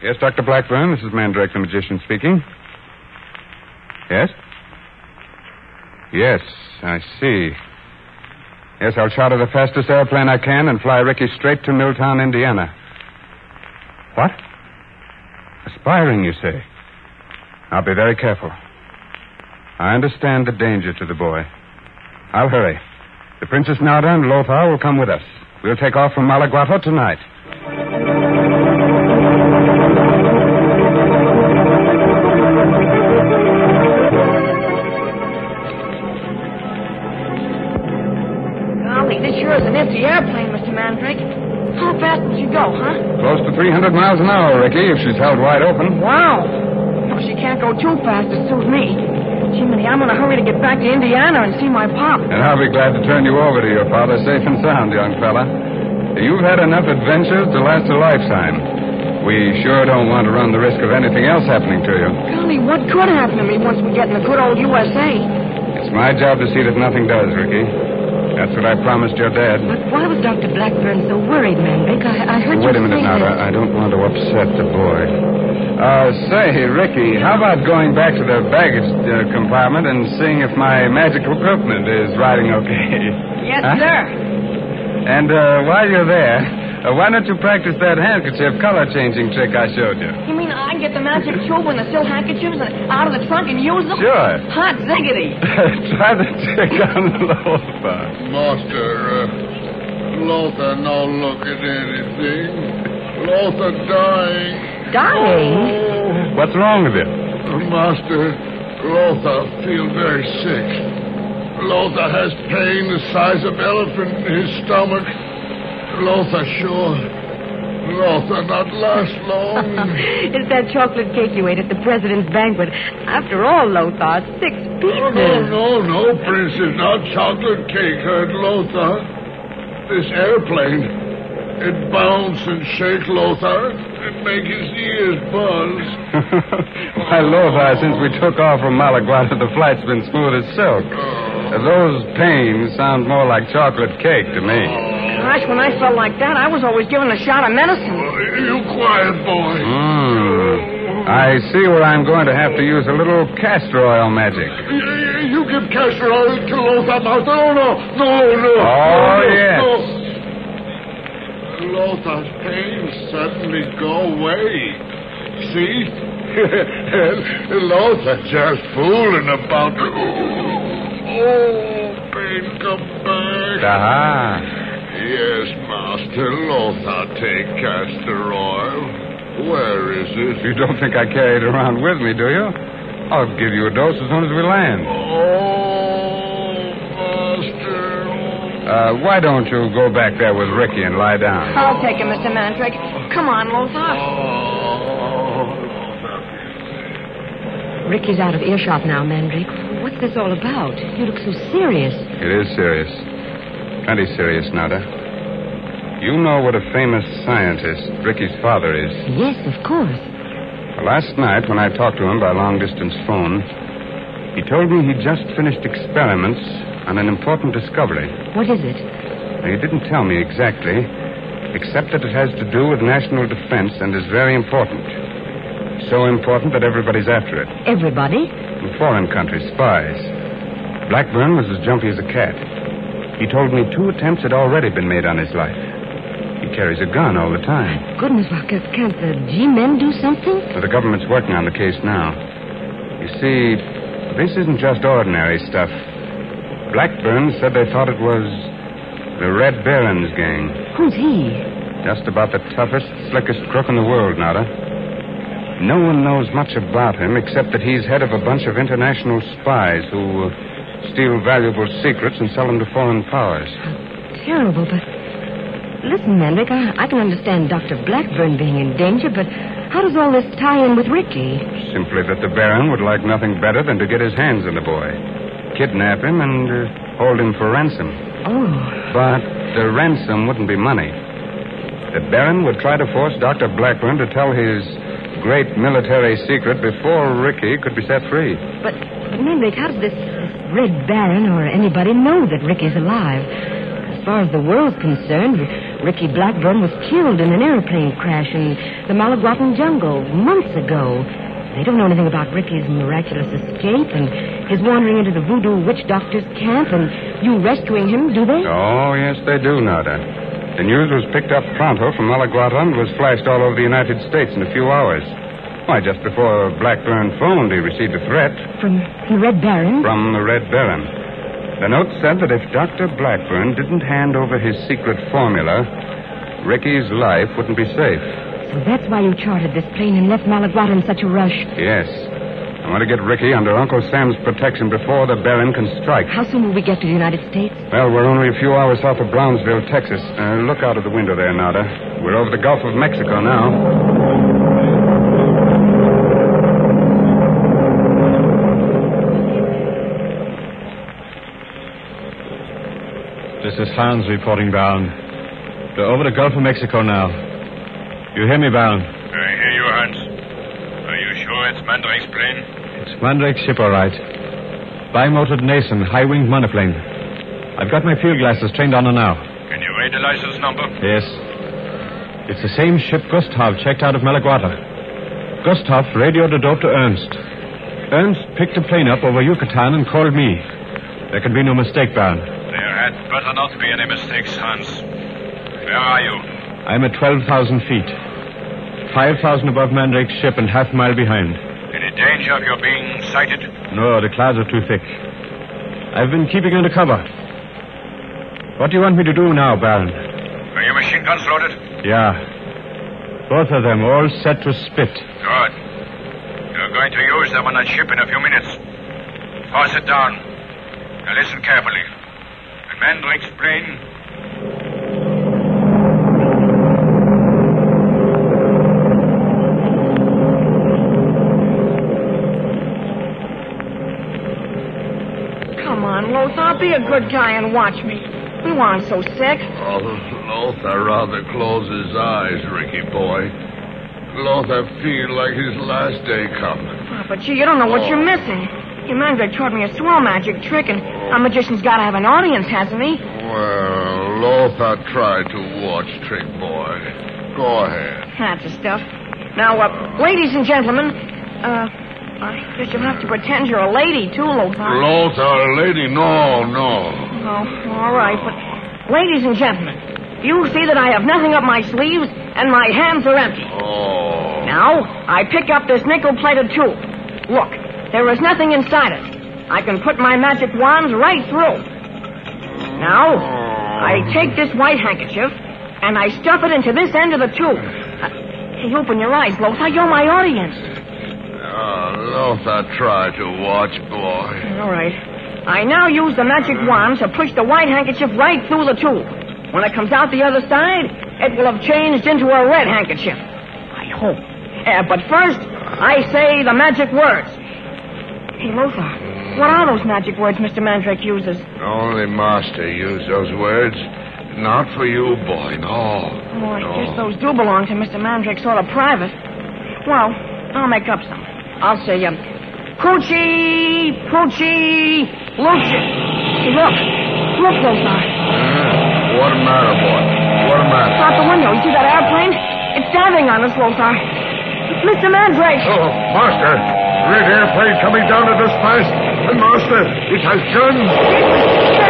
Yes, Dr. Blackburn. This is Mandrake, the magician, speaking. Yes? Yes, I see. Yes, I'll charter the fastest airplane I can and fly Ricky straight to Milltown, Indiana. What? Aspiring, you say? I'll be very careful. I understand the danger to the boy. I'll hurry. The Princess Narda and Lothar will come with us. We'll take off from Malaguato tonight. Golly, this sure is an empty airplane, Mr. Mandrake. How fast did you go, huh? Close to 300 miles an hour, Ricky, if she's held wide open. Wow. No, she can't go too fast to suit me. Jiminy, I'm in a hurry to get back to Indiana and see my pop. And I'll be glad to turn you over to your father safe and sound, young fella. You've had enough adventures to last a lifetime. We sure don't want to run the risk of anything else happening to you. Golly, what could happen to me once we get in the good old USA? It's my job to see that nothing does, Ricky. That's what I promised your dad. But why was Dr. Blackburn so worried, Mandrake? I heard you Wait a minute say now. that... I don't want to upset the boy. Say, Ricky, how about going back to the baggage compartment and seeing if my magical equipment is riding okay? Yes, sir. And while you're there, why don't you practice that handkerchief color-changing trick I showed you? You mean I can get the magic tube and the silk handkerchiefs out of the trunk and use them? Sure. Hot ziggity. Try the trick on Lothar. Master, Lothar no look at anything. Lothar dying. Dying? Oh. What's wrong with you? Master, Lothar feel very sick. Lothar has pain the size of elephant in his stomach. Lothar sure. Lothar not last long. It's that chocolate cake you ate at the president's banquet. After all, Lothar, 6 pieces. No, Princess, not chocolate cake hurt Lothar. This airplane, it bounce and shake Lothar and make his ears buzz. Why, Lothar, since we took off from Malaguata, the flight's been smooth as silk. Those pains sound more like chocolate cake to me. Gosh, when I felt like that, I was always given a shot of medicine. You quiet, boy. I see where I'm going to have to use a little castor oil magic. You give castor oil to Lothar, Master. No. Oh, yes. No. Lothar's pain suddenly go away. See? Lothar just fooling about. Oh, pain come back. Aha. Yes, Master. Lothar take castor oil. Where is it? You don't think I carry it around with me, do you? I'll give you a dose as soon as we land. Oh, Master. Why don't you go back there with Ricky and lie down? I'll take him, Mr. Mandrake. Come on, Lothar. Ricky's out of earshot now, Mandrake. What's this all about? You look so serious. It is serious. Plenty serious, Nada. You know what a famous scientist Ricky's father is. Yes, of course. Well, last night, when I talked to him by long-distance phone, he told me he'd just finished experiments on an important discovery. What is it? He didn't tell me exactly, except that it has to do with national defense and is very important. So important that everybody's after it. Everybody? In foreign countries, spies. Blackburn was as jumpy as a cat. He told me 2 attempts had already been made on his life. He carries a gun all the time. Goodness, Rocket, can't the G-men do something? Well, the government's working on the case now. You see, this isn't just ordinary stuff. Blackburn said they thought it was the Red Baron's gang. Who's he? Just about the toughest, slickest crook in the world, Nada. No one knows much about him except that he's head of a bunch of international spies who steal valuable secrets and sell them to foreign powers. Terrible, but... Listen, Mandrake, I can understand Dr. Blackburn being in danger, but how does all this tie in with Ricky? Simply that the Baron would like nothing better than to get his hands on the boy. Kidnap him and hold him for ransom. Oh. But the ransom wouldn't be money. The Baron would try to force Dr. Blackburn to tell his great military secret before Ricky could be set free. But Mandrake, how does this Red Baron or anybody know that Ricky's alive? far as the world's concerned, Ricky Blackburn was killed in an airplane crash in the Malaguatan jungle months ago. They don't know anything about Ricky's miraculous escape and his wandering into the voodoo witch doctor's camp and you rescuing him, do they? Oh, yes, they do, Nada. The news was picked up pronto from Malaguatan and was flashed all over the United States in a few hours. Why, just before Blackburn phoned, he received a threat. From the Red Baron? From the Red Baron. The note said that if Dr. Blackburn didn't hand over his secret formula, Ricky's life wouldn't be safe. So that's why you chartered this plane and left Malaguata in such a rush. Yes. I want to get Ricky under Uncle Sam's protection before the Baron can strike. How soon will we get to the United States? Well, we're only a few hours south of Brownsville, Texas. Look out of the window there, Nada. We're over the Gulf of Mexico now. This is Hans reporting, Baron. We're over the Gulf of Mexico now. You hear me, Baron? I hear you, Hans. Are you sure it's Mandrake's plane? It's Mandrake's ship, all right. Bimotored Nason, high-winged monoplane. I've got my field glasses trained on her now. Can you read the license number? Yes. It's the same ship Gustav checked out of Malaguata. Gustav radioed the dope to Ernst. Ernst picked the plane up over Yucatan and called me. There can be no mistake, Baron. There had better not be any mistakes, Hans. Where are you? I'm at 12,000 feet. 5,000 above Mandrake's ship and half a mile behind. Any danger of your being sighted? No, the clouds are too thick. I've been keeping under cover. What do you want me to do now, Baron? Are your machine guns loaded? Yeah. Both of them all set to spit. Good. You're going to use them on that ship in a few minutes. Force it down. Now listen carefully. And Mandrake's plane... Come on, Lothar, be a good guy and watch me. We weren't so sick. Oh, Lothar rather close his eyes, Ricky boy. Lothar feel like his last day come. Oh, but gee, you don't know what you're missing. Your Mandrake taught me a swell magic trick, and a magician's got to have an audience, hasn't he? Well, Lothar tried to watch, trick boy. Go ahead. That's the stuff. Now, ladies and gentlemen, I guess you'll have to pretend you're a lady, too, Lothar. Lothar, lady, no. Oh, all right, but ladies and gentlemen, you see that I have nothing up my sleeves, and my hands are empty. Oh. Now, I pick up this nickel-plated tube. Look, there is nothing inside it. I can put my magic wands right through. Now, I take this white handkerchief, and I stuff it into this end of the tube. Hey, open your eyes, Lothar. You're my audience. Lothar tried to watch, boy. All right. I now use the magic wand to push the white handkerchief right through the tube. When it comes out the other side, it will have changed into a red handkerchief. I hope. But first, I say the magic words. Hey, Lothar, what are those magic words Mr. Mandrake uses? Only Master used those words. Not for you, boy, no. Oh, I guess those do belong to Mr. Mandrake, sort of private. Well, I'll make up some. I'll say, Coochie, Poochie, Lucy. Hey, look, Lothar. What the matter, boy? What the matter? Out the window, you see that airplane? It's diving on us, Lothar. It's Mr. Mandrake. Oh, Master, red airplane coming down at us fast. And Master, it has guns.